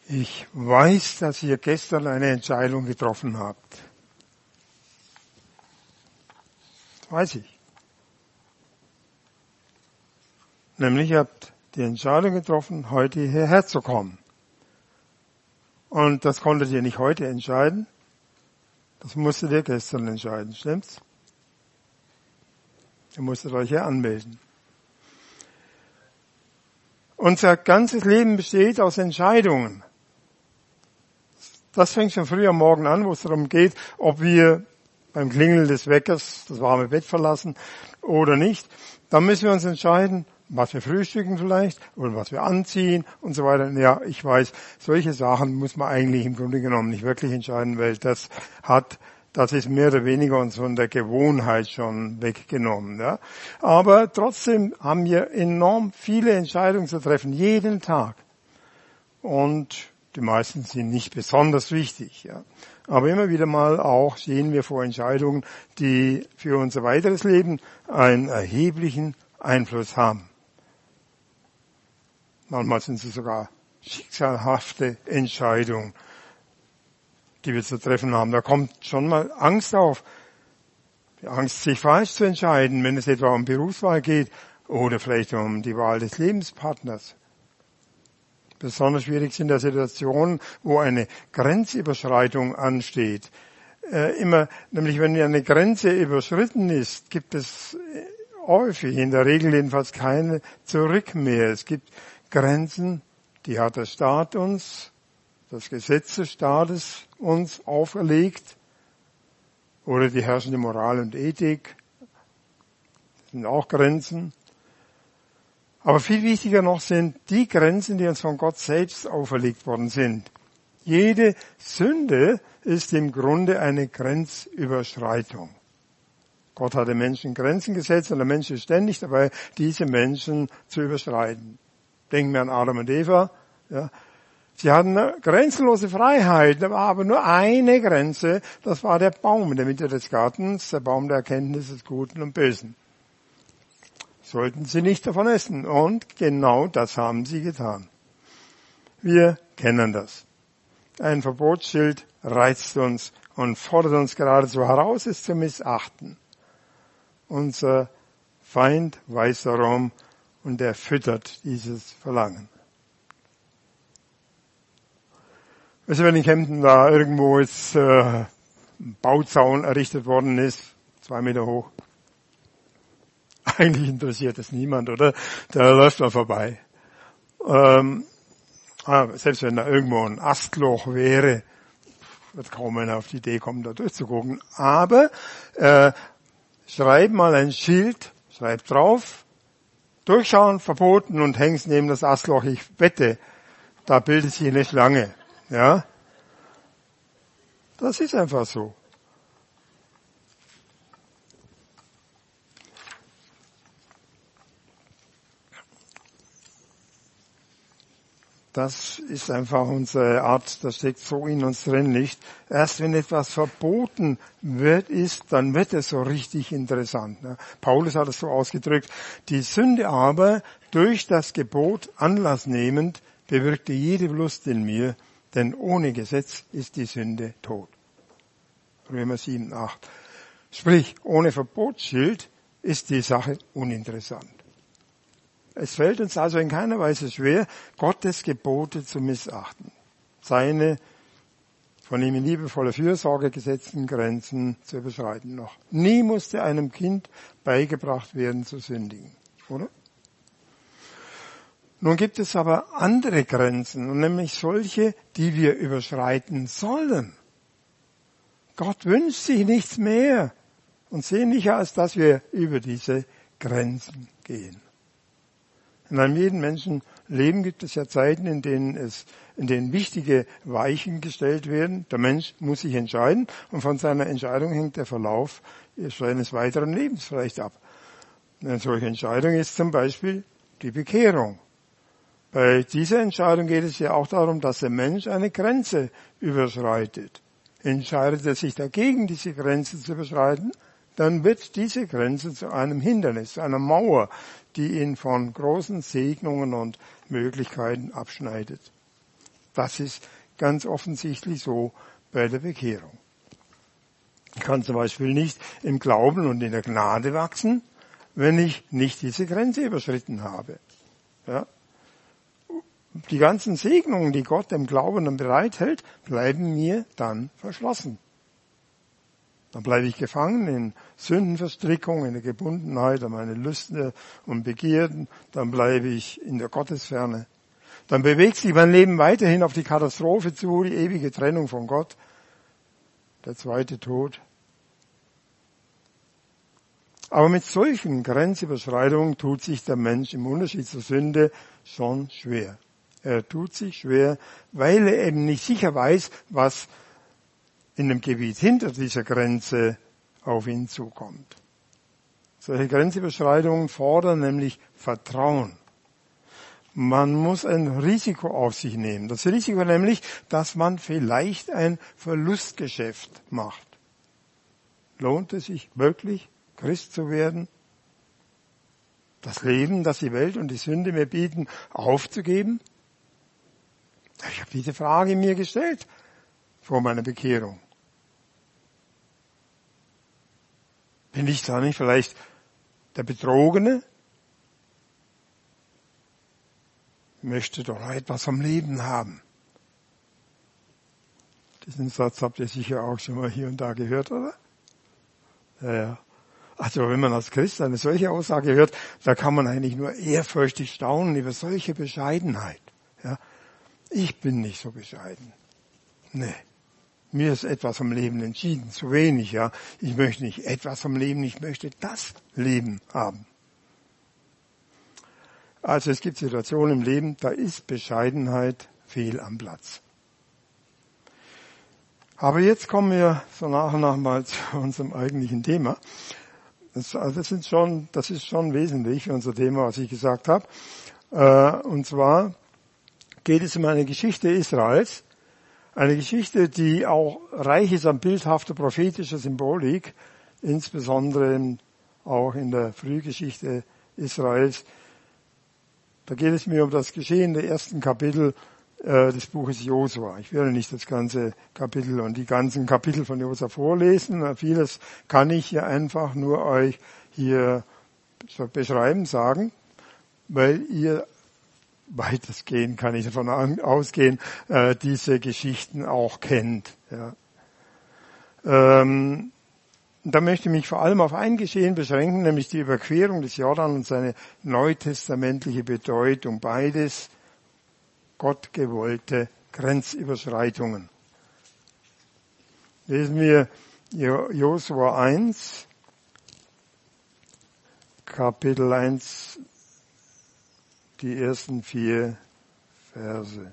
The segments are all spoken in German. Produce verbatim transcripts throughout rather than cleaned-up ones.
Ich weiß, dass ihr gestern eine Entscheidung getroffen habt. Das weiß ich. Nämlich, ihr habt die Entscheidung getroffen, heute hierher zu kommen. Und das konntet ihr nicht heute entscheiden. Das musstet ihr gestern entscheiden, stimmt's? Ihr musstet euch hier anmelden. Unser ganzes Leben besteht aus Entscheidungen. Das fängt schon früh am Morgen an, wo es darum geht, ob wir beim Klingeln des Weckers das warme Bett verlassen oder nicht. Dann müssen wir uns entscheiden, was wir frühstücken vielleicht oder was wir anziehen und so weiter. Ja, ich weiß, solche Sachen muss man eigentlich im Grunde genommen nicht wirklich entscheiden, weil das hat, das ist mehr oder weniger uns von der Gewohnheit schon weggenommen. Ja. Aber trotzdem haben wir enorm viele Entscheidungen zu treffen, jeden Tag. Und die meisten sind nicht besonders wichtig. Ja. Aber immer wieder mal auch stehen wir vor Entscheidungen, die für unser weiteres Leben einen erheblichen Einfluss haben. Manchmal sind sie sogar schicksalhafte Entscheidungen, die wir zu treffen haben. Da kommt schon mal Angst auf. Die Angst, sich falsch zu entscheiden, wenn es etwa um Berufswahl geht oder vielleicht um die Wahl des Lebenspartners. Besonders schwierig sind da Situationen, wo eine Grenzüberschreitung ansteht. Äh, immer, nämlich wenn eine Grenze überschritten ist, gibt es häufig, in der Regel jedenfalls keine Zurück mehr. Es gibt Grenzen, die hat der Staat uns, das Gesetz des Staates uns auferlegt, oder die herrschende Moral und Ethik. Das sind auch Grenzen. Aber viel wichtiger noch sind die Grenzen, die uns von Gott selbst auferlegt worden sind. Jede Sünde ist im Grunde eine Grenzüberschreitung. Gott hat den Menschen Grenzen gesetzt und der Mensch ist ständig dabei, diese Menschen zu überschreiten. Denken wir an Adam und Eva. Ja. Sie hatten eine grenzenlose Freiheit, da war aber nur eine Grenze, das war der Baum in der Mitte des Gartens, der Baum der Erkenntnis des Guten und Bösen. Sollten sie nicht davon essen. Und genau das haben sie getan. Wir kennen das. Ein Verbotsschild reizt uns und fordert uns geradezu heraus, es zu missachten. Unser Feind weiß darum und er füttert dieses Verlangen. Also wenn in Kempten da irgendwo jetzt äh, ein Bauzaun errichtet worden ist, zwei Meter hoch, eigentlich interessiert das niemand, oder? Da läuft man vorbei. Ähm, selbst wenn da irgendwo ein Astloch wäre, wird kaum einer auf die Idee kommen, da durchzugucken. Aber äh, schreib mal ein Schild, schreib drauf, durchschauen, verboten und häng's neben das Astloch. Ich wette, da bildet sich eine Schlange. Ja, das ist einfach so. Das ist einfach unsere Art, das steckt so in uns drin, nicht? Erst wenn etwas verboten wird, ist, dann wird es so richtig interessant. Ne? Paulus hat es so ausgedrückt, die Sünde aber, durch das Gebot Anlass nehmend, bewirkte jede Lust in mir, denn ohne Gesetz ist die Sünde tot. Römer sieben, acht. Sprich, ohne Verbotsschild ist die Sache uninteressant. Es fällt uns also in keiner Weise schwer, Gottes Gebote zu missachten. Seine von ihm in liebevoller Fürsorge gesetzten Grenzen zu überschreiten noch. Nie musste einem Kind beigebracht werden zu sündigen, oder? Nun gibt es aber andere Grenzen, und nämlich solche, die wir überschreiten sollen. Gott wünscht sich nichts mehr und sehnlicher, als dass wir über diese Grenzen gehen. In einem jeden Menschenleben gibt es ja Zeiten, in denen es, in denen wichtige Weichen gestellt werden. Der Mensch muss sich entscheiden und von seiner Entscheidung hängt der Verlauf seines weiteren Lebens vielleicht ab. Eine solche Entscheidung ist zum Beispiel die Bekehrung. Bei dieser Entscheidung geht es ja auch darum, dass der Mensch eine Grenze überschreitet. Entscheidet er sich dagegen, diese Grenze zu überschreiten, dann wird diese Grenze zu einem Hindernis, zu einer Mauer, die ihn von großen Segnungen und Möglichkeiten abschneidet. Das ist ganz offensichtlich so bei der Bekehrung. Ich kann zum Beispiel nicht im Glauben und in der Gnade wachsen, wenn ich nicht diese Grenze überschritten habe. Ja? Die ganzen Segnungen, die Gott dem Glaubenden bereithält, bleiben mir dann verschlossen. Dann bleibe ich gefangen in Sündenverstrickung, in der Gebundenheit an meine Lüste und Begierden. Dann bleibe ich in der Gottesferne. Dann bewegt sich mein Leben weiterhin auf die Katastrophe zu, die ewige Trennung von Gott, der zweite Tod. Aber mit solchen Grenzüberschreitungen tut sich der Mensch im Unterschied zur Sünde schon schwer. Er tut sich schwer, weil er eben nicht sicher weiß, was in dem Gebiet hinter dieser Grenze auf ihn zukommt. Solche Grenzüberschreitungen fordern nämlich Vertrauen. Man muss ein Risiko auf sich nehmen. Das Risiko nämlich, dass man vielleicht ein Verlustgeschäft macht. Lohnt es sich wirklich, Christ zu werden? Das Leben, das die Welt und die Sünde mir bieten, aufzugeben? Ich habe diese Frage mir gestellt vor meiner Bekehrung. Bin ich da nicht vielleicht der Betrogene? Ich möchte doch etwas vom Leben haben. Diesen Satz habt ihr sicher auch schon mal hier und da gehört, oder? Ja, ja. Also wenn man als Christ eine solche Aussage hört, da kann man eigentlich nur ehrfürchtig staunen über solche Bescheidenheit. Ja. Ich bin nicht so bescheiden. Nee. Mir ist etwas vom Leben entschieden, zu wenig, ja. Ich möchte nicht etwas vom Leben, ich möchte das Leben haben. Also es gibt Situationen im Leben, da ist Bescheidenheit fehl am Platz. Aber jetzt kommen wir so nach und nach mal zu unserem eigentlichen Thema. Das, also das, sind schon, das ist schon wesentlich für unser Thema, was ich gesagt habe. Und zwar geht es um eine Geschichte Israels. Eine Geschichte, die auch reich ist an bildhafter prophetischer Symbolik, insbesondere auch in der Frühgeschichte Israels. Da geht es mir um das Geschehen der ersten Kapitel äh, des Buches Josua. Ich werde nicht das ganze Kapitel und die ganzen Kapitel von Josua vorlesen. Vieles kann ich hier einfach nur euch hier beschreiben, sagen, weil ihr weitestgehend, kann ich davon ausgehen, äh, diese Geschichten auch kennt. Ja. Ähm, da möchte ich mich vor allem auf ein Geschehen beschränken, nämlich die Überquerung des Jordan und seine neutestamentliche Bedeutung. Beides gottgewollte Grenzüberschreitungen. Lesen wir Josua eins, Kapitel eins, die ersten vier Verse.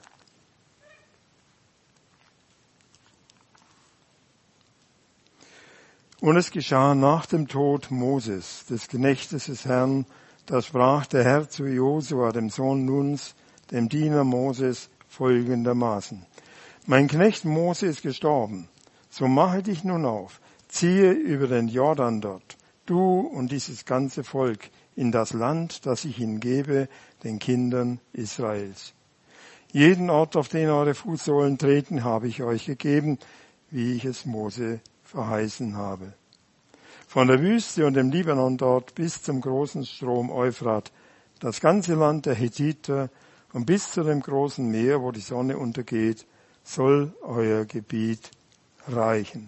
Und es geschah nach dem Tod Moses, des Knechtes des Herrn, da sprach der Herr zu Josua, dem Sohn Nuns, dem Diener Moses, folgendermaßen. Mein Knecht Mose ist gestorben, so mache dich nun auf, ziehe über den Jordan dort, du und dieses ganze Volk, in das Land, das ich ihnen gebe, den Kindern Israels. Jeden Ort, auf den eure Fußsohlen treten, habe ich euch gegeben, wie ich es Mose verheißen habe. Von der Wüste und dem Libanon dort bis zum großen Strom Euphrat, das ganze Land der Hethiter und bis zu dem großen Meer, wo die Sonne untergeht, soll euer Gebiet reichen.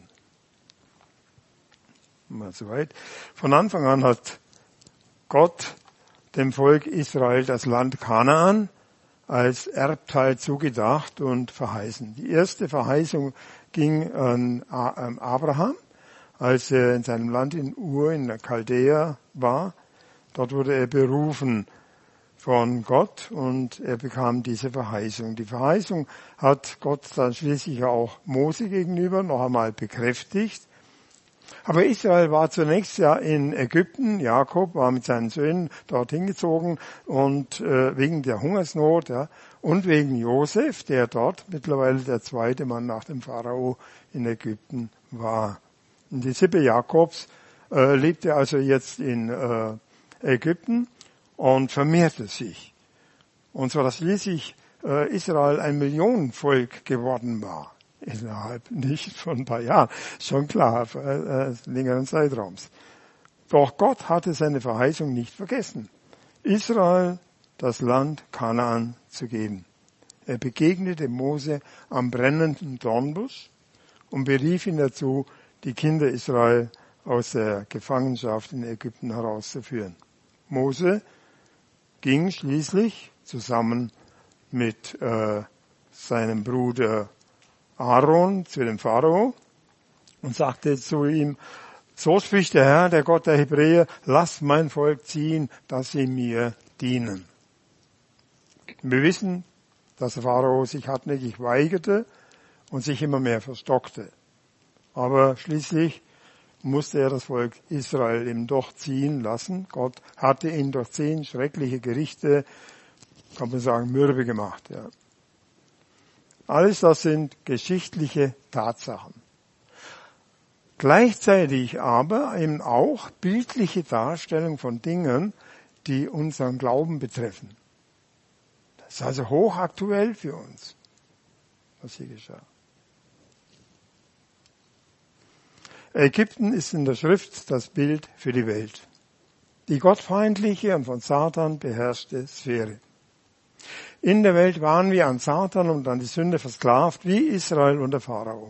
Mal soweit. Von Anfang an hat Gott dem Volk Israel das Land Kanaan als Erbteil zugedacht und verheißen. Die erste Verheißung ging an Abraham, als er in seinem Land in Ur in der Chaldea war. Dort wurde er berufen von Gott und er bekam diese Verheißung. Die Verheißung hat Gott dann schließlich auch Mose gegenüber noch einmal bekräftigt. Aber Israel war zunächst ja in Ägypten. Jakob war mit seinen Söhnen dorthin gezogen und äh, wegen der Hungersnot ja, und wegen Josef, der dort mittlerweile der zweite Mann nach dem Pharao in Ägypten war. Und die Sippe Jakobs äh, lebte also jetzt in äh, Ägypten und vermehrte sich. Und zwar das schließlich äh, Israel ein Millionenvolk geworden war. Innerhalb nicht von ein paar Jahren, schon klar, äh, äh, längeren Zeitraums. Doch Gott hatte seine Verheißung nicht vergessen, Israel das Land Kanaan zu geben. Er begegnete Mose am brennenden Dornbusch und berief ihn dazu, die Kinder Israel aus der Gefangenschaft in Ägypten herauszuführen. Mose ging schließlich zusammen mit äh, seinem Bruder Aaron zu dem Pharao und sagte zu ihm, so spricht der Herr, der Gott der Hebräer, lass mein Volk ziehen, dass sie mir dienen. Wir wissen, dass der Pharao sich hartnäckig weigerte und sich immer mehr verstockte. Aber schließlich musste er das Volk Israel eben doch ziehen lassen. Gott hatte ihn durch zehn schreckliche Gerichte, kann man sagen, mürbe gemacht. Ja. Alles das sind geschichtliche Tatsachen. Gleichzeitig aber eben auch bildliche Darstellung von Dingen, die unseren Glauben betreffen. Das ist also hochaktuell für uns, was hier geschah. Ägypten ist in der Schrift das Bild für die Welt. Die gottfeindliche und von Satan beherrschte Sphäre. In der Welt waren wir an Satan und an die Sünde versklavt, wie Israel und der Pharao.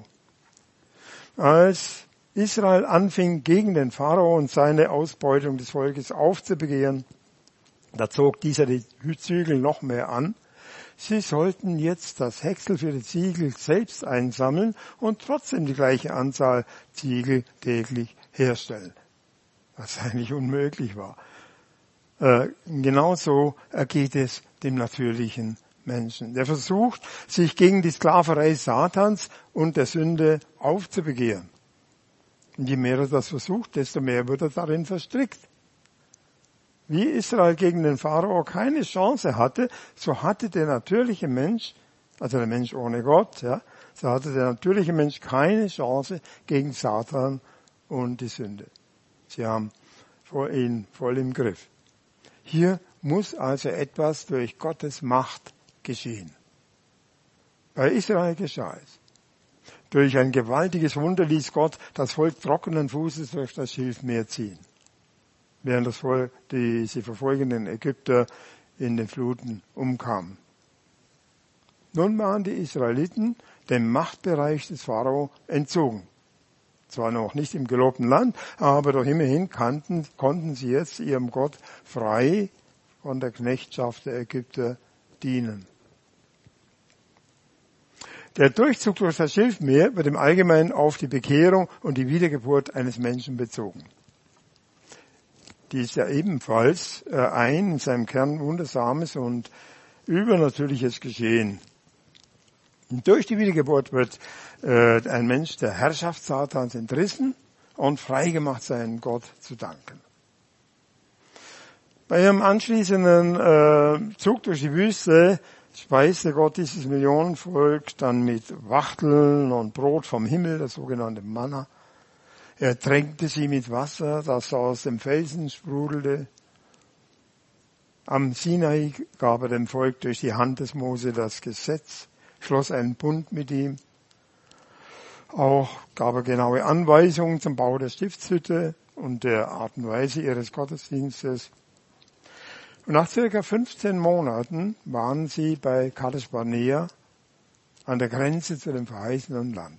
Als Israel anfing, gegen den Pharao und seine Ausbeutung des Volkes aufzubegehren, da zog dieser die Zügel noch mehr an. Sie sollten jetzt das Häcksel für die Ziegel selbst einsammeln und trotzdem die gleiche Anzahl Ziegel täglich herstellen. Was eigentlich unmöglich war. Äh, genauso ergeht es dem natürlichen Menschen. Der versucht, sich gegen die Sklaverei Satans und der Sünde aufzubegehren. Und je mehr er das versucht, desto mehr wird er darin verstrickt. Wie Israel gegen den Pharao keine Chance hatte, so hatte der natürliche Mensch, also der Mensch ohne Gott, ja, so hatte der natürliche Mensch keine Chance gegen Satan und die Sünde. Sie haben vor ihn voll im Griff. Hier muss also etwas durch Gottes Macht geschehen. Bei Israel geschah es. Durch ein gewaltiges Wunder ließ Gott das Volk trockenen Fußes durch das Schilfmeer ziehen, während das Volk, die sie verfolgenden Ägypter in den Fluten umkamen. Nun waren die Israeliten dem Machtbereich des Pharao entzogen. Zwar noch nicht im gelobten Land, aber doch immerhin kannten, konnten sie jetzt ihrem Gott frei von der Knechtschaft der Ägypter dienen. Der Durchzug durch das Schilfmeer wird im Allgemeinen auf die Bekehrung und die Wiedergeburt eines Menschen bezogen. Die ist ja ebenfalls ein in seinem Kern wundersames und übernatürliches Geschehen. Und durch die Wiedergeburt wird äh, ein Mensch der Herrschaft Satans entrissen und freigemacht sein, Gott zu danken. Bei ihrem anschließenden äh, Zug durch die Wüste speiste Gott dieses Millionenvolk dann mit Wachteln und Brot vom Himmel, das sogenannte Manna. Er tränkte sie mit Wasser, das aus dem Felsen sprudelte. Am Sinai gab er dem Volk durch die Hand des Mose das Gesetz, schloss einen Bund mit ihm. Auch gab er genaue Anweisungen zum Bau der Stiftshütte und der Art und Weise ihres Gottesdienstes. Und nach circa fünfzehn Monaten waren sie bei Kadesh Barnea an der Grenze zu dem verheißenen Land.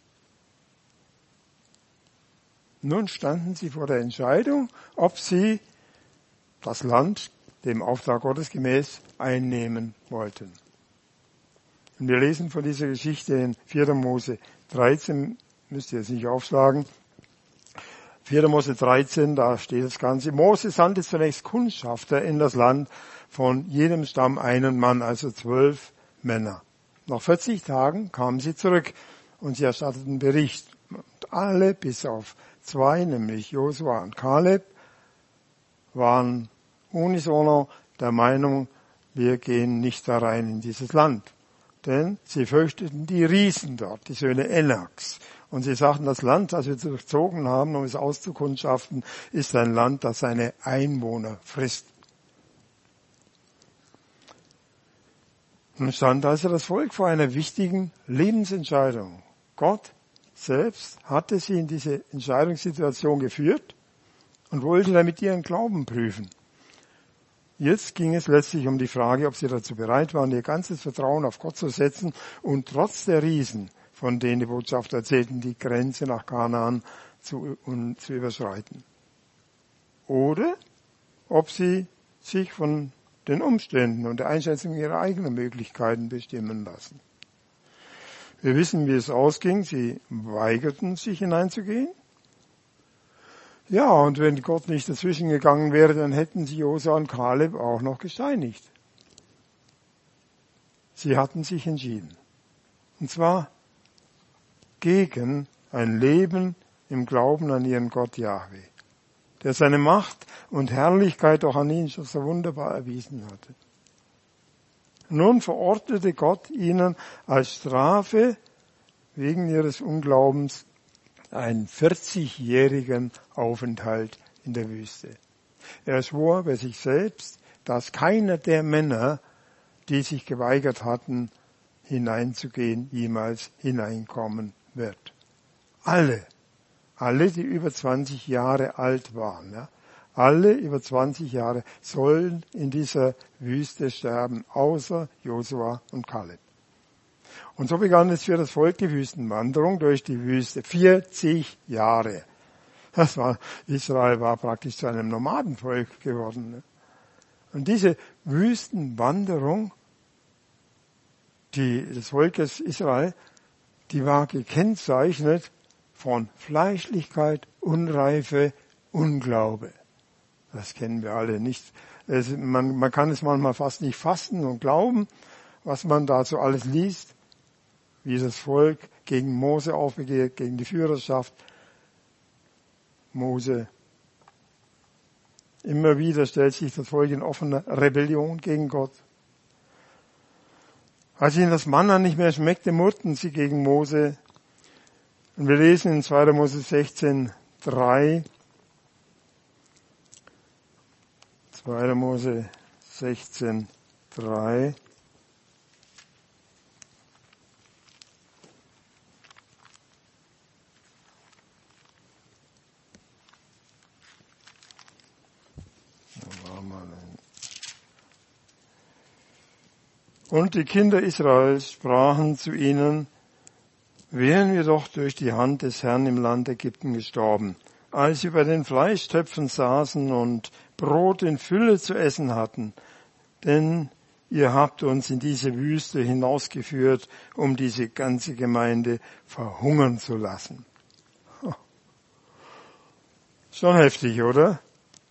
Nun standen sie vor der Entscheidung, ob sie das Land dem Auftrag Gottes gemäß einnehmen wollten. Und wir lesen von dieser Geschichte in vierter Mose dreizehn, müsst ihr jetzt nicht aufschlagen. vierter Mose dreizehn, da steht das Ganze. Mose sandte zunächst Kundschafter in das Land, von jedem Stamm einen Mann, also zwölf Männer. Nach vierzig Tagen kamen sie zurück und sie erstatteten Bericht. Und alle, bis auf zwei, nämlich Josua und Kaleb, waren unisono der Meinung, wir gehen nicht da rein in dieses Land. Denn sie fürchteten die Riesen dort, die Söhne Enaks. Und sie sagten, das Land, das wir durchzogen haben, um es auszukundschaften, ist ein Land, das seine Einwohner frisst. Nun stand also das Volk vor einer wichtigen Lebensentscheidung. Gott selbst hatte sie in diese Entscheidungssituation geführt und wollte damit ihren Glauben prüfen. Jetzt ging es letztlich um die Frage, ob sie dazu bereit waren, ihr ganzes Vertrauen auf Gott zu setzen und trotz der Riesen, von denen die Botschaft erzählten, die Grenze nach Kanaan zu, um, zu überschreiten. Oder ob sie sich von den Umständen und der Einschätzung ihrer eigenen Möglichkeiten bestimmen lassen. Wir wissen, wie es ausging. Sie weigerten sich hineinzugehen. Ja, und wenn Gott nicht dazwischen gegangen wäre, dann hätten sie Josua und Kaleb auch noch gesteinigt. Sie hatten sich entschieden. Und zwar gegen ein Leben im Glauben an ihren Gott Jahwe, der seine Macht und Herrlichkeit auch an ihnen schon so wunderbar erwiesen hatte. Nun verordnete Gott ihnen als Strafe wegen ihres Unglaubens einen vierzigjährigen Aufenthalt in der Wüste. Er schwor bei sich selbst, dass keiner der Männer, die sich geweigert hatten, hineinzugehen, jemals hineinkommen wird. Alle, alle, die über zwanzig Jahre alt waren, ja, alle über zwanzig Jahre sollen in dieser Wüste sterben, außer Josua und Kaleb. Und so begann es für das Volk die Wüstenwanderung durch die Wüste. vierzig Jahre. Das war, Israel war praktisch zu einem Nomadenvolk geworden. Und diese Wüstenwanderung, die, des Volkes Israel, die war gekennzeichnet von Fleischlichkeit, Unreife, Unglaube. Das kennen wir alle nicht. Es, man, man kann es manchmal fast nicht fassen und glauben, was man dazu alles liest, wie das Volk gegen Mose aufbegehrt, gegen die Führerschaft. Mose. Immer wieder stellt sich das Volk in offener Rebellion gegen Gott. Als ihnen das Manna nicht mehr schmeckte, murrten sie gegen Mose. Und wir lesen in zweiter Mose sechzehn drei. zweiter Mose sechzehn drei. Und die Kinder Israels sprachen zu ihnen, wären wir doch durch die Hand des Herrn im Land Ägypten gestorben, als sie bei den Fleischtöpfen saßen und Brot in Fülle zu essen hatten, denn ihr habt uns in diese Wüste hinausgeführt, um diese ganze Gemeinde verhungern zu lassen. Schon heftig, oder?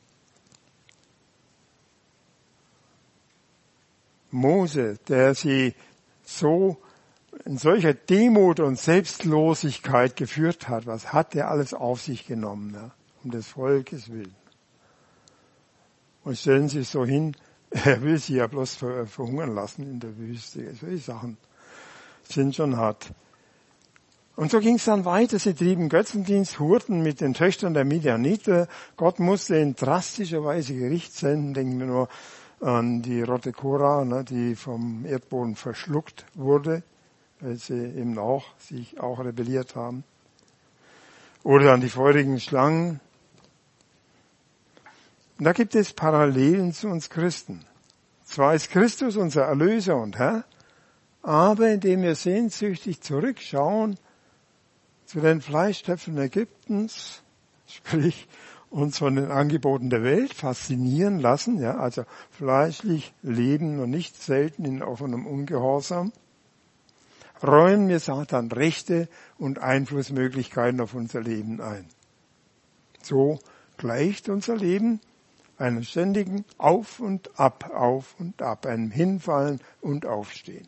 Mose, der sie so in solcher Demut und Selbstlosigkeit geführt hat, was hat er alles auf sich genommen, ja, um des Volkes willen. Und stellen Sie sich so hin, er will sie ja bloß verhungern lassen in der Wüste. Solche Sachen sind schon hart. Und so ging es dann weiter. Sie trieben Götzendienst, hurten mit den Töchtern der Midianiter. Gott musste in drastischer Weise Gericht senden. Denken wir nur an die Rote Korah, ne, die vom Erdboden verschluckt wurde, weil sie eben auch sich auch rebelliert haben. Oder an die feurigen Schlangen. Und da gibt es Parallelen zu uns Christen. Zwar ist Christus unser Erlöser und Herr, aber indem wir sehnsüchtig zurückschauen zu den Fleischtöpfen Ägyptens, sprich uns von den Angeboten der Welt faszinieren lassen, ja, also fleischlich leben und nicht selten in offenem Ungehorsam, räumen wir Satan Rechte und Einflussmöglichkeiten auf unser Leben ein. So gleicht unser Leben einem ständigen Auf und Ab, Auf und Ab, einem Hinfallen und Aufstehen.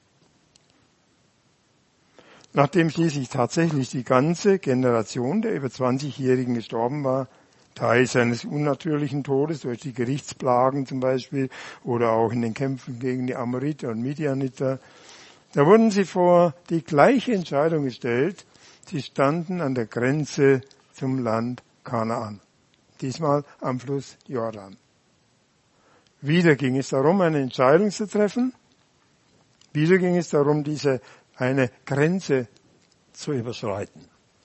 Nachdem schließlich tatsächlich die ganze Generation der über zwanzigjährigen gestorben war, teils eines unnatürlichen Todes durch die Gerichtsplagen zum Beispiel oder auch in den Kämpfen gegen die Amoriter und Midianiter, da wurden sie vor die gleiche Entscheidung gestellt. Sie standen an der Grenze zum Land Kanaan. Diesmal am Fluss Jordan. Wieder ging es darum, eine Entscheidung zu treffen. Wieder ging es darum, diese eine Grenze zu überschreiten.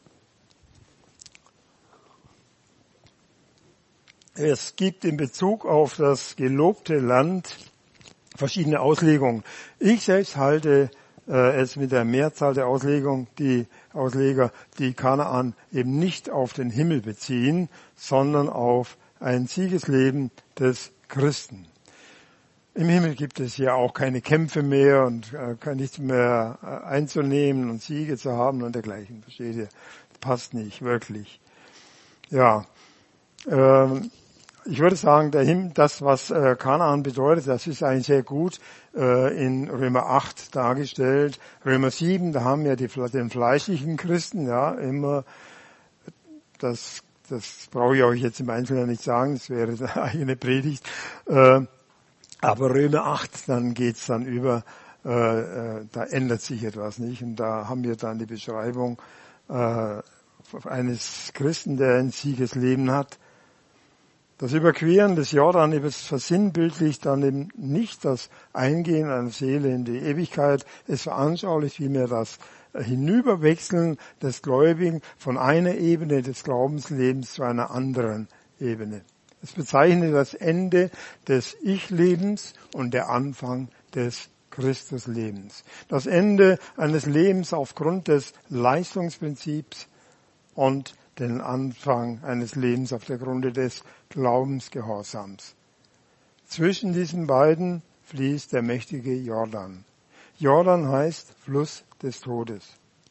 Es gibt in Bezug auf das gelobte Land verschiedene Auslegungen. Ich selbst halte äh, es mit der Mehrzahl der Auslegung, die Ausleger, die Kanaan eben nicht auf den Himmel beziehen, sondern auf ein Siegesleben des Christen. Im Himmel gibt es ja auch keine Kämpfe mehr und äh, nichts mehr äh, einzunehmen und Siege zu haben und dergleichen. Versteht ihr? Das passt nicht wirklich. Ja, ähm, ich würde sagen, der Himmel, das, was äh, Kanaan bedeutet, das ist eigentlich sehr gut äh, in Römer acht dargestellt. Römer sieben, da haben wir die, den fleischlichen Christen, ja, immer, das, das brauche ich euch jetzt im Einzelnen nicht sagen, das wäre eine eigene Predigt. Äh, aber Römer acht, dann geht's dann über, äh, äh, da ändert sich etwas nicht. Und da haben wir dann die Beschreibung äh, eines Christen, der ein Siegesleben hat. Das Überqueren des Jordan versinnbildlicht dann eben nicht das Eingehen einer Seele in die Ewigkeit. Es veranschaulicht vielmehr das Hinüberwechseln des Gläubigen von einer Ebene des Glaubenslebens zu einer anderen Ebene. Es bezeichnet das Ende des Ich-Lebens und der Anfang des Christuslebens. Das Ende eines Lebens aufgrund des Leistungsprinzips und den Anfang eines Lebens auf der Grunde des Glaubensgehorsams. Zwischen diesen beiden fließt der mächtige Jordan. Jordan heißt Fluss des Todes.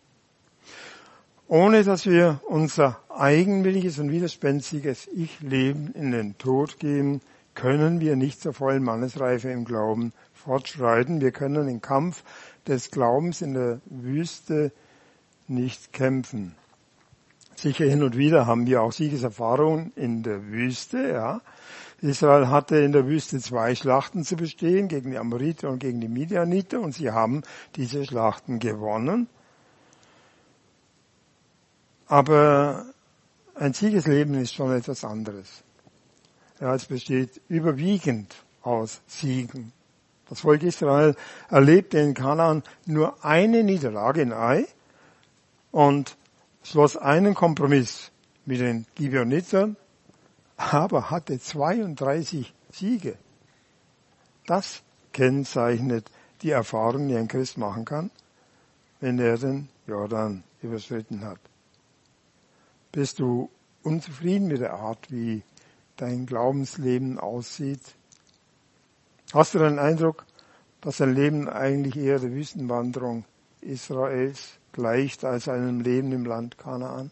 Ohne dass wir unser eigenwilliges und widerspenstiges Ich-Leben in den Tod geben, können wir nicht zur vollen Mannesreife im Glauben fortschreiten. Wir können den Kampf des Glaubens in der Wüste nicht kämpfen. Sicher hin und wieder haben wir auch Siegeserfahrungen in der Wüste, ja. Israel hatte in der Wüste zwei Schlachten zu bestehen, gegen die Amoriter und gegen die Midianiter, und sie haben diese Schlachten gewonnen. Aber ein Siegesleben ist schon etwas anderes. Ja, es besteht überwiegend aus Siegen. Das Volk Israel erlebte in Kanaan nur eine Niederlage in Ai und schloss einen Kompromiss mit den Gibeonitern, aber hatte zweiunddreißig Siege. Das kennzeichnet die Erfahrung, die ein Christ machen kann, wenn er den Jordan überschritten hat. Bist du unzufrieden mit der Art, wie dein Glaubensleben aussieht? Hast du den Eindruck, dass dein Leben eigentlich eher der Wüstenwanderung Israels gleicht als einem Leben im Land Kanaan?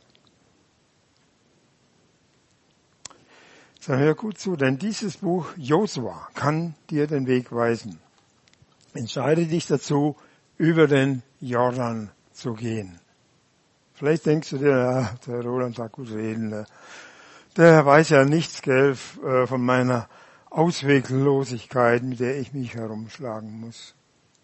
So, hör gut zu, denn dieses Buch Josua kann dir den Weg weisen. Entscheide dich dazu, über den Jordan zu gehen. Vielleicht denkst du dir, ja, der Roland sagt gut reden, der weiß ja nichts, gell, von meiner Ausweglosigkeit, mit der ich mich herumschlagen muss.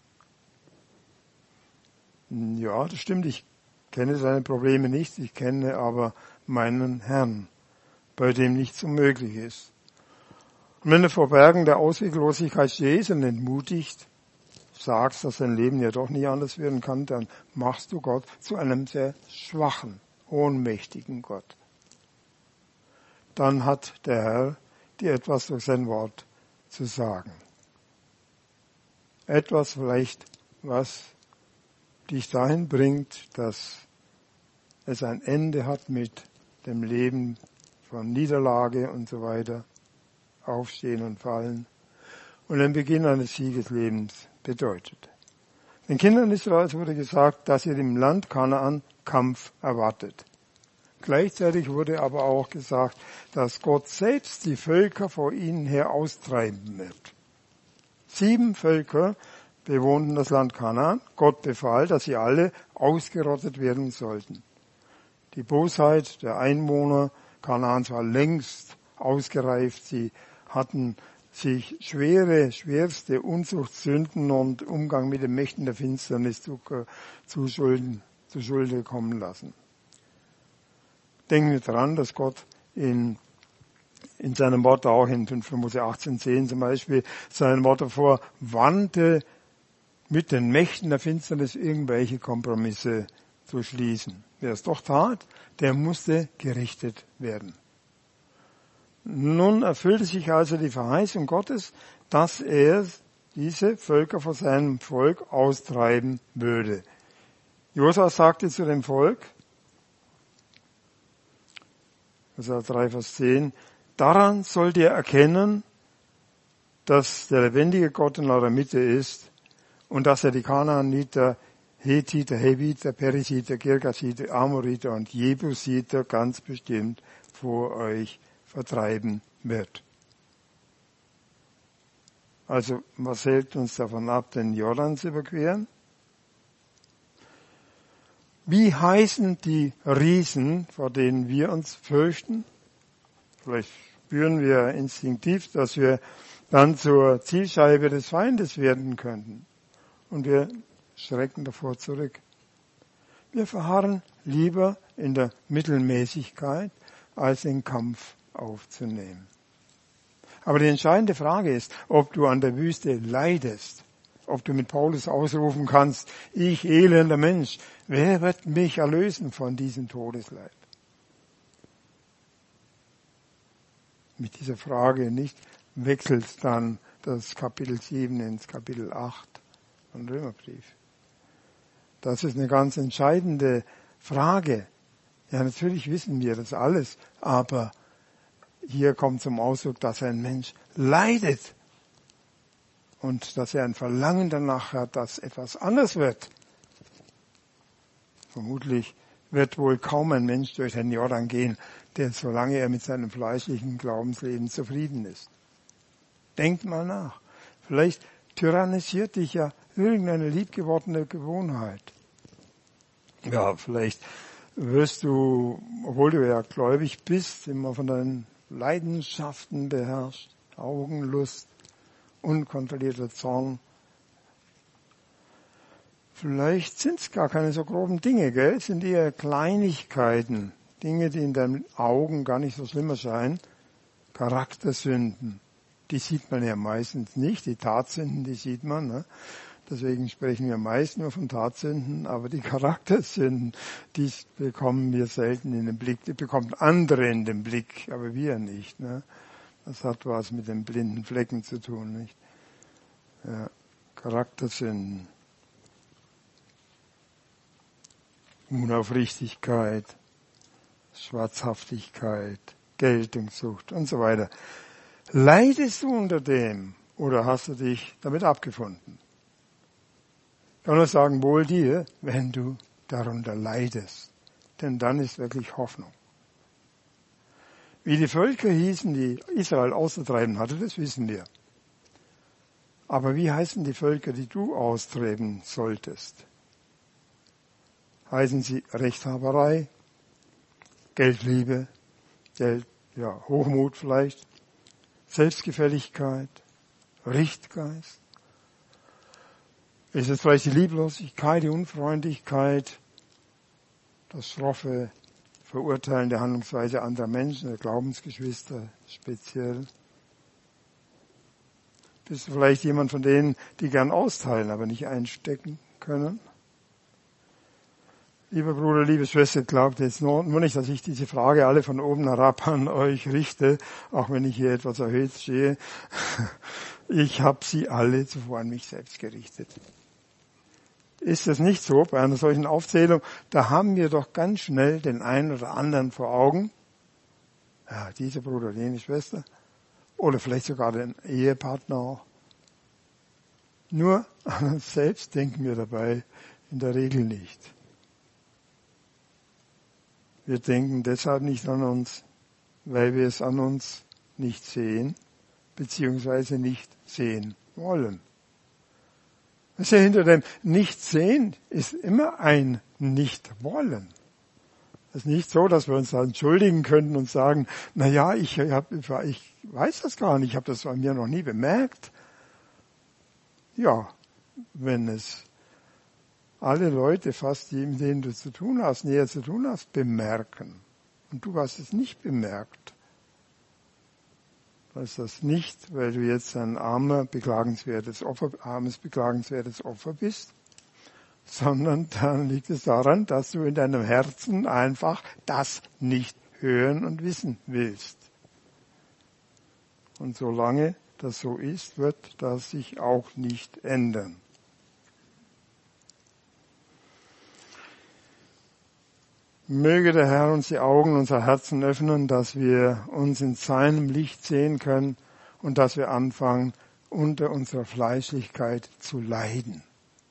Ja, das stimmt, ich kenne seine Probleme nicht, ich kenne aber meinen Herrn, bei dem nichts unmöglich ist. Und wenn du vor Bergen der Ausweglosigkeit stehst und entmutigt sagst, dass dein Leben ja doch nie anders werden kann, dann machst du Gott zu einem sehr schwachen, ohnmächtigen Gott. Dann hat der Herr dir etwas durch sein Wort zu sagen. Etwas vielleicht, was dich dahin bringt, dass es ein Ende hat mit dem Leben von Niederlage und so weiter, Aufstehen und Fallen und den Beginn eines Siegeslebens bedeutet. Den Kindern Israels wurde gesagt, dass ihr im Land Kanaan Kampf erwartet. Gleichzeitig wurde aber auch gesagt, dass Gott selbst die Völker vor ihnen her austreiben wird. Sieben Völker bewohnten das Land Kanaan. Gott befahl, dass sie alle ausgerottet werden sollten. Die Bosheit der Einwohner Kanaans war längst ausgereift. Sie hatten sich schwere, schwerste Unzuchtsünden und Umgang mit den Mächten der Finsternis zu, zu, Schulden, zu Schulde kommen lassen. Denken wir daran, dass Gott in, in seinem Wort auch in fünf Mose achtzehn zehn zum Beispiel seinem Wort davor warnte, mit den Mächten der Finsternis irgendwelche Kompromisse zu schließen. Wer es doch tat, der musste gerichtet werden. Nun erfüllte sich also die Verheißung Gottes, dass er diese Völker vor seinem Volk austreiben würde. Josua sagte zu dem Volk, Josua drei, Vers zehn, daran sollt ihr erkennen, dass der lebendige Gott in eurer Mitte ist und dass er die Kanaaniter, Hethiter, Heviter, Perisiter, Girgasiter, Amoriter und Jebusiter ganz bestimmt vor euch vertreiben wird. Also, was hält uns davon ab, den Jordan zu überqueren? Wie heißen die Riesen, vor denen wir uns fürchten? Vielleicht spüren wir instinktiv, dass wir dann zur Zielscheibe des Feindes werden könnten. Und wir schrecken davor zurück. Wir verharren lieber in der Mittelmäßigkeit, als den Kampf aufzunehmen. Aber die entscheidende Frage ist, ob du an der Wüste leidest, ob du mit Paulus ausrufen kannst, ich elender Mensch, wer wird mich erlösen von diesem Todesleib? Mit dieser Frage nicht wechselt dann das Kapitel sieben ins Kapitel acht vom Römerbrief. Das ist eine ganz entscheidende Frage. Ja, natürlich wissen wir das alles, aber hier kommt zum Ausdruck, dass ein Mensch leidet und dass er ein Verlangen danach hat, dass etwas anders wird. Vermutlich wird wohl kaum ein Mensch durch den Jordan gehen, der solange er mit seinem fleischlichen Glaubensleben zufrieden ist. Denkt mal nach. Vielleicht tyrannisiert dich ja irgendeine liebgewordene Gewohnheit. Ja, vielleicht wirst du, obwohl du ja gläubig bist, immer von deinen Leidenschaften beherrscht, Augenlust, unkontrollierter Zorn. Vielleicht sind es gar keine so groben Dinge, gell? Es sind eher Kleinigkeiten, Dinge, die in deinen Augen gar nicht so schlimm erscheinen. Charaktersünden, die sieht man ja meistens nicht. Die Tatsünden, die sieht man. Ne? Deswegen sprechen wir meist nur von Tatsünden, aber die Charaktersünden, die bekommen wir selten in den Blick. Die bekommen andere in den Blick, aber wir nicht. Ne? Das hat was mit den blinden Flecken zu tun, nicht? Ja, Charaktersünden. Unaufrichtigkeit, Schwarzhaftigkeit, Geltungssucht und so weiter. Leidest du unter dem oder hast du dich damit abgefunden? Ich kann nur sagen, wohl dir, wenn du darunter leidest. Denn dann ist wirklich Hoffnung. Wie die Völker hießen, die Israel auszutreiben hatte, das wissen wir. Aber wie heißen die Völker, die du austreiben solltest? Heißen sie Rechthaberei, Geldliebe, Geld, ja, Hochmut vielleicht, Selbstgefälligkeit, Richtgeist? Ist es vielleicht die Lieblosigkeit, die Unfreundlichkeit, das schroffe, verurteilende Handlungsweise anderer Menschen, der Glaubensgeschwister speziell? Bist du vielleicht jemand von denen, die gern austeilen, aber nicht einstecken können? Lieber Bruder, liebe Schwester, glaubt jetzt nur, nur nicht, dass ich diese Frage alle von oben herab an euch richte, auch wenn ich hier etwas erhöht stehe. Ich habe sie alle zuvor an mich selbst gerichtet. Ist es nicht so bei einer solchen Aufzählung? Da haben wir doch ganz schnell den einen oder anderen vor Augen. Ja, dieser Bruder, jene Schwester. Oder vielleicht sogar den Ehepartner auch. Nur an uns selbst denken wir dabei in der Regel nicht. Wir denken deshalb nicht an uns, weil wir es an uns nicht sehen, beziehungsweise nicht sehen wollen. Also hinter dem Nicht-Sehen ist immer ein Nicht-Wollen. Es ist nicht so, dass wir uns da entschuldigen könnten und sagen, na ja, ich, hab, ich weiß das gar nicht, ich habe das bei mir noch nie bemerkt. Ja, wenn es alle Leute, fast die, mit denen du zu tun hast, näher zu tun hast, bemerken und du hast es nicht bemerkt, Das ist das nicht, weil du jetzt ein armer, beklagenswertes Opfer, armes, beklagenswertes Opfer bist, sondern dann liegt es daran, dass du in deinem Herzen einfach das nicht hören und wissen willst. Und solange das so ist, wird das sich auch nicht ändern. Möge der Herr uns die Augen unserer Herzen öffnen, dass wir uns in seinem Licht sehen können und dass wir anfangen, unter unserer Fleischlichkeit zu leiden.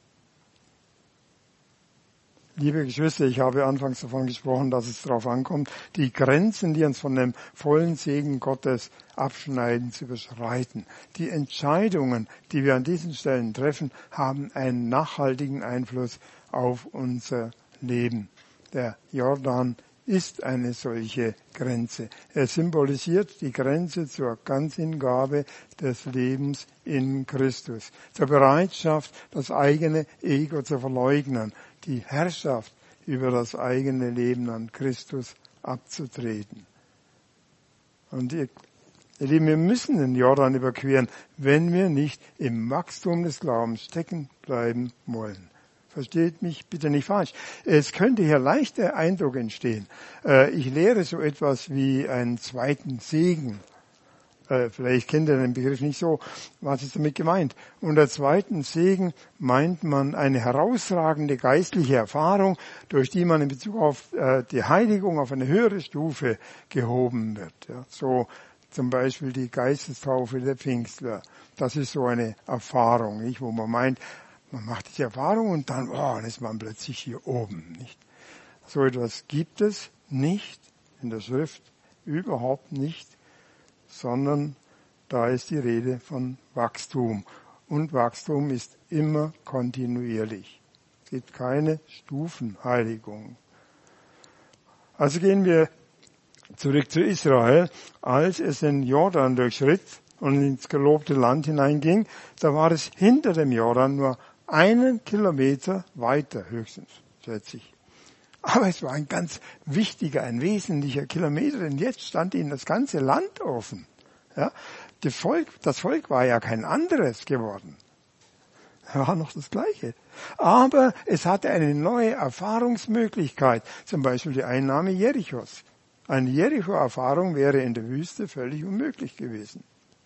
Liebe Geschwister, ich habe anfangs davon gesprochen, dass es darauf ankommt, die Grenzen, die uns von dem vollen Segen Gottes abschneiden, zu überschreiten. Die Entscheidungen, die wir an diesen Stellen treffen, haben einen nachhaltigen Einfluss auf unser Leben. Der Jordan ist eine solche Grenze. Er symbolisiert die Grenze zur Ganzhingabe des Lebens in Christus, zur Bereitschaft, das eigene Ego zu verleugnen, die Herrschaft über das eigene Leben an Christus abzutreten. Und ihr, ihr Lieben, wir müssen den Jordan überqueren, wenn wir nicht im Wachstum des Glaubens stecken bleiben wollen. Versteht mich bitte nicht falsch. Es könnte hier leicht der Eindruck entstehen, ich lehre so etwas wie einen zweiten Segen. Vielleicht kennt ihr den Begriff nicht so. Was ist damit gemeint? Unter zweiten Segen meint man eine herausragende geistliche Erfahrung, durch die man in Bezug auf die Heiligung auf eine höhere Stufe gehoben wird. Ja, so zum Beispiel die Geistestaufe der Pfingstler. Das ist so eine Erfahrung, nicht, wo man meint, man macht diese Erfahrung und dann, oh, dann ist man plötzlich hier oben, nicht? So etwas gibt es nicht in der Schrift, überhaupt nicht, sondern da ist die Rede von Wachstum. Und Wachstum ist immer kontinuierlich. Es gibt keine Stufenheiligung. Also gehen wir zurück zu Israel. Als es den Jordan durchschritt und ins gelobte Land hineinging, da war es hinter dem Jordan nur einen Kilometer weiter, höchstens, schätze ich. Aber es war ein ganz wichtiger, ein wesentlicher Kilometer, denn jetzt stand ihnen das ganze Land offen. Ja, das Volk, das Volk war ja kein anderes geworden. Es war noch das Gleiche. Aber es hatte eine neue Erfahrungsmöglichkeit, zum Beispiel die Einnahme Jerichos. Eine Jericho-Erfahrung wäre in der Wüste völlig unmöglich gewesen.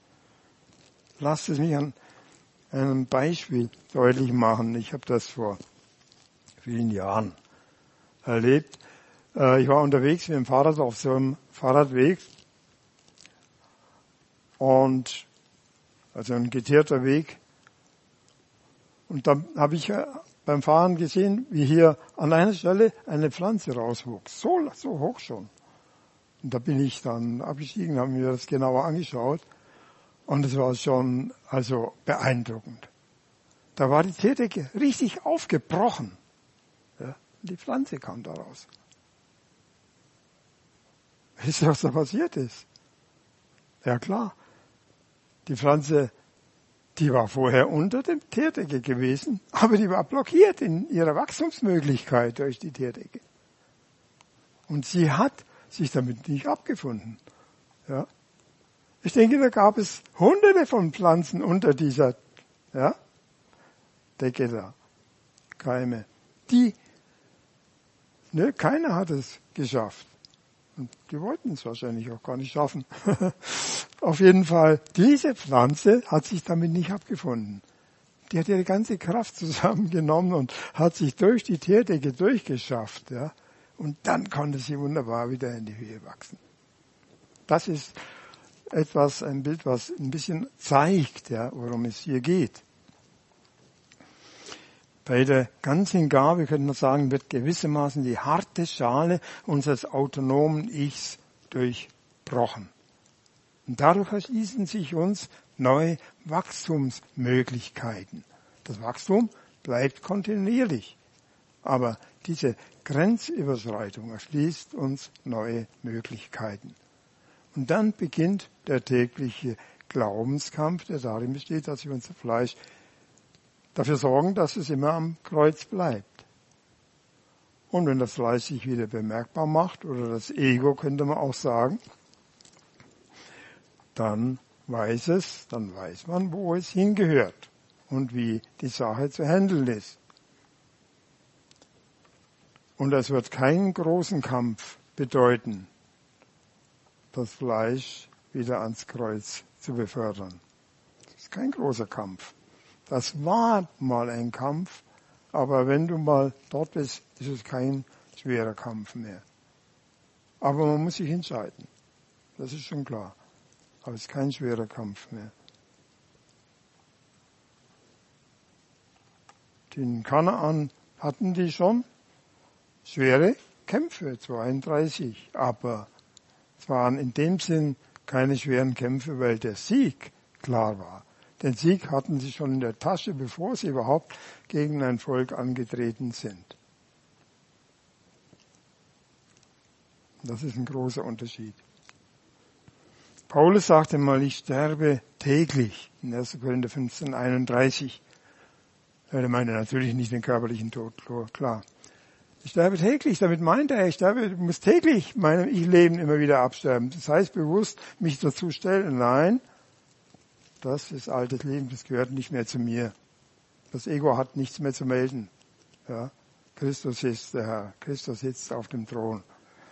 Lasst es mich an einem Beispiel deutlich machen. Ich habe das vor vielen Jahren erlebt. Ich war unterwegs mit dem Fahrrad auf so einem Fahrradweg und also ein geteerter Weg. Und da habe ich beim Fahren gesehen, wie hier an einer Stelle eine Pflanze rauswuchs. So, so hoch schon. Und da bin ich dann abgestiegen, habe mir das genauer angeschaut. Und es war schon also beeindruckend. Da war die Teerdecke richtig aufgebrochen. Ja, die Pflanze kam da raus. Wisst ihr, was da passiert ist? Ja klar, die Pflanze, die war vorher unter der Teerdecke gewesen, aber die war blockiert in ihrer Wachstumsmöglichkeit durch die Teerdecke. Und sie hat sich damit nicht abgefunden. Ja. Ich denke, da gab es hunderte von Pflanzen unter dieser ja, Decke da, Keime. Die, ne, keiner hat es geschafft. Und die wollten es wahrscheinlich auch gar nicht schaffen. Auf jeden Fall, diese Pflanze hat sich damit nicht abgefunden. Die hat ihre ganze Kraft zusammengenommen und hat sich durch die Teerdecke durchgeschafft. Ja. Und dann konnte sie wunderbar wieder in die Höhe wachsen. Das ist etwas, ein Bild, was ein bisschen zeigt, ja, worum es hier geht. Bei der Ganzhingabe, könnte man sagen, wird gewissermaßen die harte Schale unseres autonomen Ichs durchbrochen. Und dadurch erschließen sich uns neue Wachstumsmöglichkeiten. Das Wachstum bleibt kontinuierlich, aber diese Grenzüberschreitung erschließt uns neue Möglichkeiten. Und dann beginnt der tägliche Glaubenskampf, der darin besteht, dass wir unser Fleisch dafür sorgen, dass es immer am Kreuz bleibt. Und wenn das Fleisch sich wieder bemerkbar macht, oder das Ego, könnte man auch sagen, dann weiß es, dann weiß man, wo es hingehört und wie die Sache zu handeln ist. Und es wird keinen großen Kampf bedeuten, das Fleisch wieder ans Kreuz zu befördern. Das ist kein großer Kampf. Das war mal ein Kampf, aber wenn du mal dort bist, ist es kein schwerer Kampf mehr. Aber man muss sich entscheiden. Das ist schon klar. Aber es ist kein schwerer Kampf mehr. In Kanaan hatten die schon schwere Kämpfe, zweiunddreißig, aber es waren in dem Sinn keine schweren Kämpfe, weil der Sieg klar war. Den Sieg hatten sie schon in der Tasche, bevor sie überhaupt gegen ein Volk angetreten sind. Das ist ein großer Unterschied. Paulus sagte mal, ich sterbe täglich, in erster Korinther fünfzehn, einunddreißig. Er meinte natürlich nicht den körperlichen Tod, klar. Ich sterbe täglich, damit meint er, ich sterbe, ich muss täglich meinem Ich-Leben immer wieder absterben. Das heißt bewusst, mich dazu stellen, nein, das ist altes Leben, das gehört nicht mehr zu mir. Das Ego hat nichts mehr zu melden. Ja, Christus ist der Herr, Christus sitzt auf dem Thron.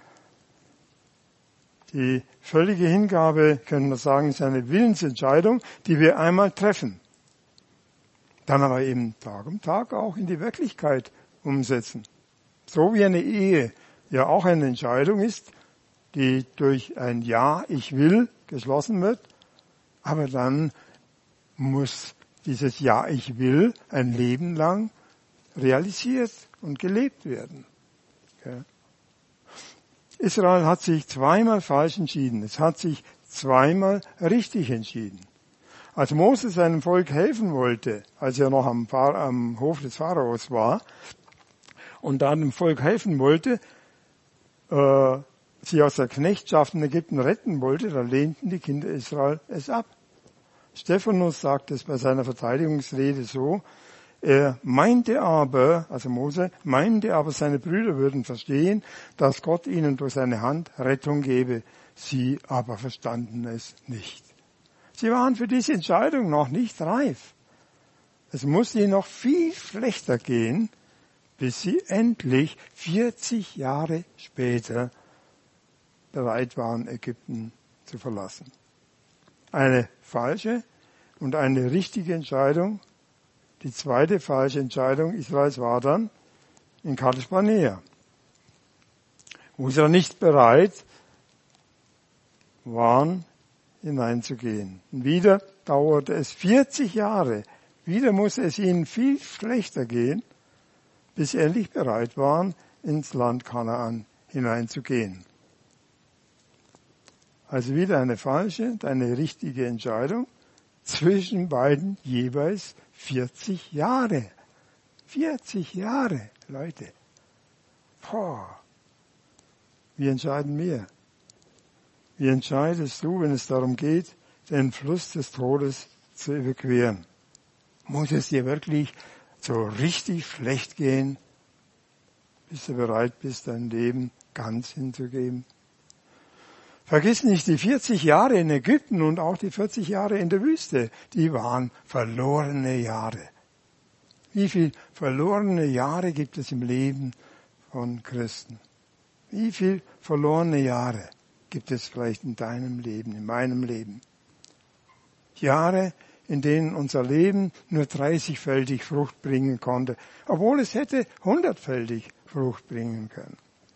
Die völlige Hingabe, können wir sagen, ist eine Willensentscheidung, die wir einmal treffen. Dann aber eben Tag um Tag auch in die Wirklichkeit umsetzen. So wie eine Ehe ja auch eine Entscheidung ist, die durch ein Ja, ich will, geschlossen wird. Aber dann muss dieses Ja, ich will ein Leben lang realisiert und gelebt werden. Okay. Israel hat sich zweimal falsch entschieden. Es hat sich zweimal richtig entschieden. Als Mose seinem Volk helfen wollte, als er noch am, am Hof des Pharaos war und da dem Volk helfen wollte, äh, sie aus der Knechtschaft in Ägypten retten wollte, da lehnten die Kinder Israel es ab. Stephanus sagt es bei seiner Verteidigungsrede so, er meinte aber, also Mose, meinte aber, seine Brüder würden verstehen, dass Gott ihnen durch seine Hand Rettung gebe. Sie aber verstanden es nicht. Sie waren für diese Entscheidung noch nicht reif. Es musste ihnen noch viel schlechter gehen, bis sie endlich vierzig Jahre später bereit waren, Ägypten zu verlassen. Eine falsche und eine richtige Entscheidung. Die zweite falsche Entscheidung Israels war dann in Kadesh Barnea, wo sie dann nicht bereit waren, hineinzugehen. Und wieder dauerte es vierzig Jahre. Wieder musste es ihnen viel schlechter gehen, bis sie endlich bereit waren, ins Land Kanaan hineinzugehen. Also wieder eine falsche und eine richtige Entscheidung. Zwischen beiden jeweils vierzig Jahre. vierzig Jahre, Leute. Boah. Wie entscheiden wir? Wie entscheidest du, wenn es darum geht, den Fluss des Todes zu überqueren? Muss es dir wirklich so richtig schlecht gehen, bis du bereit bist, dein Leben ganz hinzugeben? Vergiss nicht, die vierzig Jahre in Ägypten und auch die vierzig Jahre in der Wüste, die waren verlorene Jahre. Wie viele verlorene Jahre gibt es im Leben von Christen? Wie viele verlorene Jahre gibt es vielleicht in deinem Leben, in meinem Leben? Jahre, in denen unser Leben nur dreißigfältig Frucht bringen konnte, obwohl es hätte hundertfältig Frucht bringen können.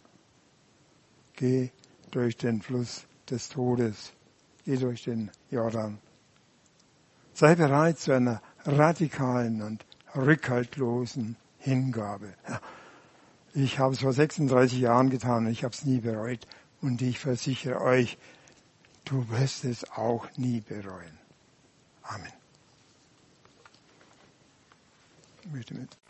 Geh durch den Fluss des Todes. Geh durch den Jordan. Sei bereit zu einer radikalen und rückhaltlosen Hingabe. Ich habe es vor sechsunddreißig Jahren getan und ich habe es nie bereut. Und ich versichere euch, du wirst es auch nie bereuen. Amen. Ich möchte mit